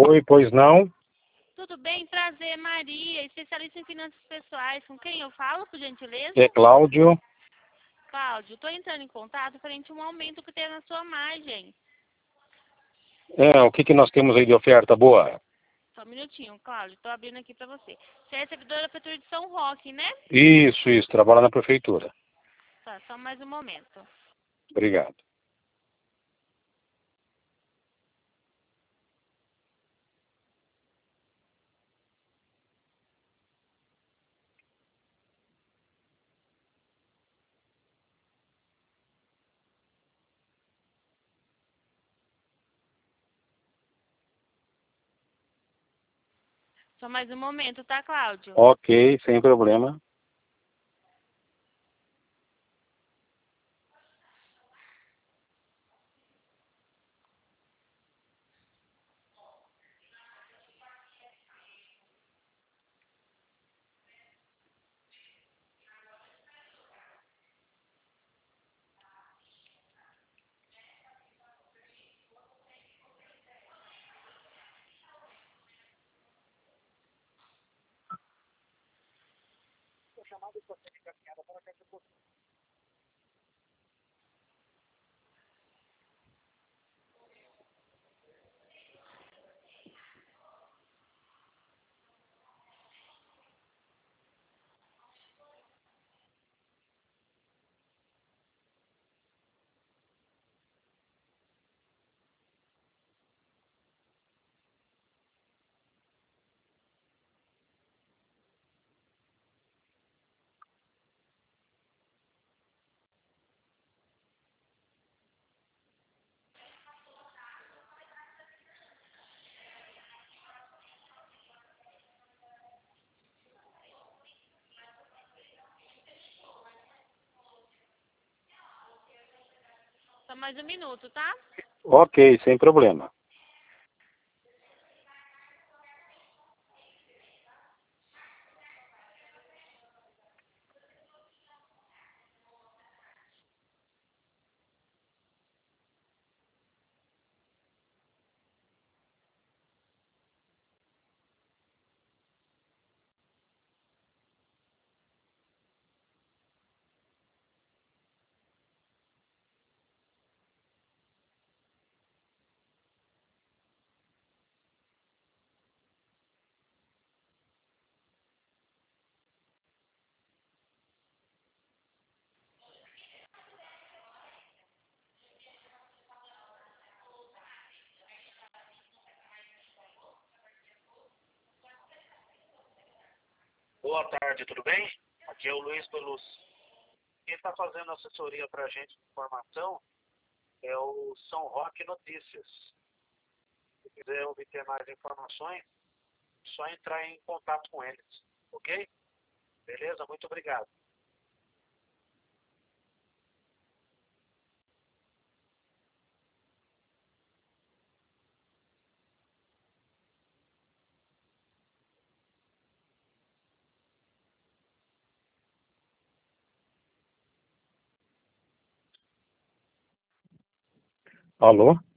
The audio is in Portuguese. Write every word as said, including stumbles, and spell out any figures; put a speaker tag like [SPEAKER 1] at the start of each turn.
[SPEAKER 1] Oi, pois não?
[SPEAKER 2] Tudo bem? Prazer, Maria, especialista em finanças pessoais. Com quem eu falo, por gentileza?
[SPEAKER 1] É Cláudio.
[SPEAKER 2] Cláudio, estou entrando em contato frente a um aumento que tem na sua margem.
[SPEAKER 1] É, o que, que nós temos aí de oferta boa?
[SPEAKER 2] Só um minutinho, Cláudio, estou abrindo aqui para você. Você é servidor da Prefeitura de São Roque, né?
[SPEAKER 1] Isso, isso, trabalha na prefeitura.
[SPEAKER 2] Tá, só mais um momento.
[SPEAKER 1] Obrigado.
[SPEAKER 2] Só mais um momento, tá, Cláudio?
[SPEAKER 1] Ok, sem problema.
[SPEAKER 2] Só mais um minuto, tá?
[SPEAKER 1] Ok, sem problema.
[SPEAKER 3] Boa tarde, tudo bem? Aqui é o Luiz Pelus. Quem está fazendo assessoria para a gente de informação é o São Roque Notícias. Se quiser obter mais informações, é só entrar em contato com eles, ok? Beleza? Muito obrigado.
[SPEAKER 1] Alô?